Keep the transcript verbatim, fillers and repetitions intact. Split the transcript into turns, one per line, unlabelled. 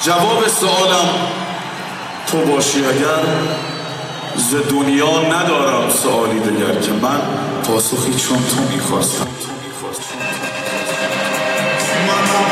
جواب سوالم تو باشی اگر، ز دنیا ندارم سوالی دگر که من پاسخی چون تو میخواستم.